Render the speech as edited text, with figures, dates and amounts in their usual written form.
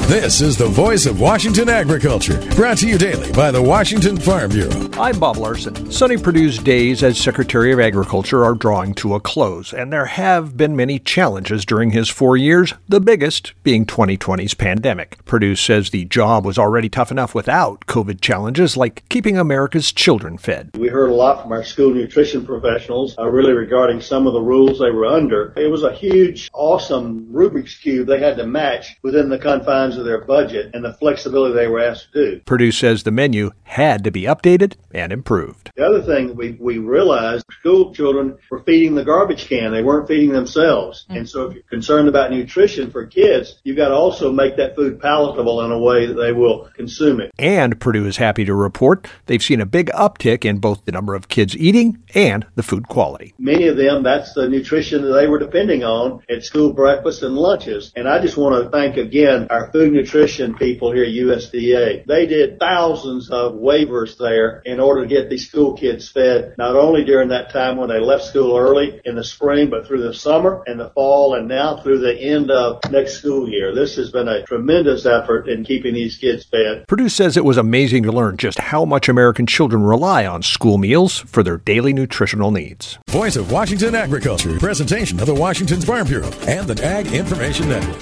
This is the voice of Washington agriculture, brought to you daily by the Washington Farm Bureau. I'm Bob Larson. Sonny Perdue's days as Secretary of Agriculture are drawing to a close, and there have been many challenges during his 4 years, the biggest being 2020's pandemic. Perdue says the job was already tough enough without COVID challenges like keeping America's children fed. We heard a lot from our school nutrition professionals, really regarding some of the rules they were under. It was a huge, awesome Rubik's Cube they had to match within the confines of their budget and the flexibility they were asked to do. Perdue says the menu had to be updated and improved. The other thing we realized, school children were feeding the garbage can. They weren't feeding themselves. And so if you're concerned about nutrition for kids, you've got to also make that food palatable in a way that they will consume it. And Perdue is happy to report they've seen a big uptick in both the number of kids eating and the food quality. Many of them, that's the nutrition that they were depending on at school breakfast and lunches. And I just want to thank again our food nutrition people here at USDA. They did thousands of waivers there in order to get these school kids fed, not only during that time when they left school early in the spring, but through the summer and the fall and now through the end of next school year. This has been a tremendous effort in keeping these kids fed. Perdue says it was amazing to learn just how much American children rely on school meals for their daily nutritional needs. Voice of Washington agriculture, presentation of the Washington Farm Bureau and the Ag Information Network.